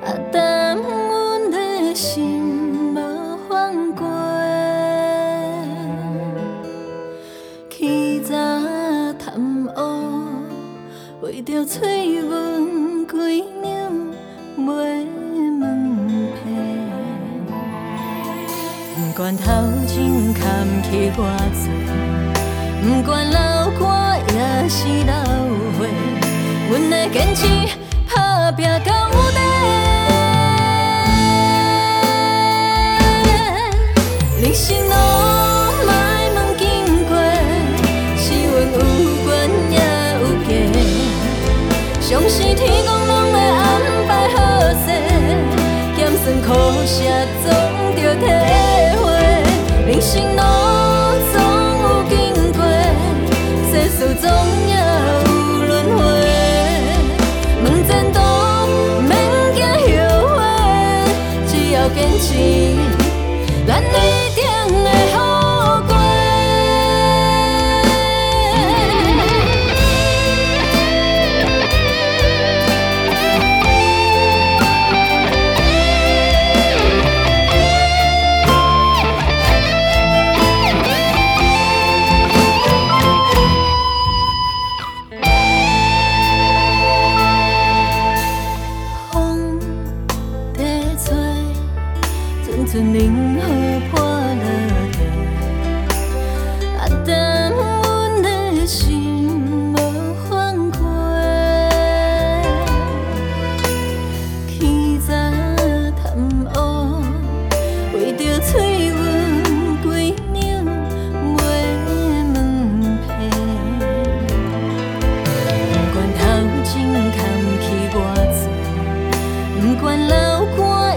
但阮的心无反过，起早贪黑，为着找阮规娘买门票。不管头前牵起偌多，不管流汗也是流血，阮会坚持打拼到底。人生路莫问经过，是阮有缘也有价。相信天公拢会安排好势，咸酸苦涩总着体会。人生路总有经过，世事总也有轮回。问前途免惊后悔，只要坚持，咱一定会好过。风在吹，阵阵冷雨破落地，但阮的心无反过。起早贪黑，为着找阮规娘买门票。不管头前牵起偌多，不管流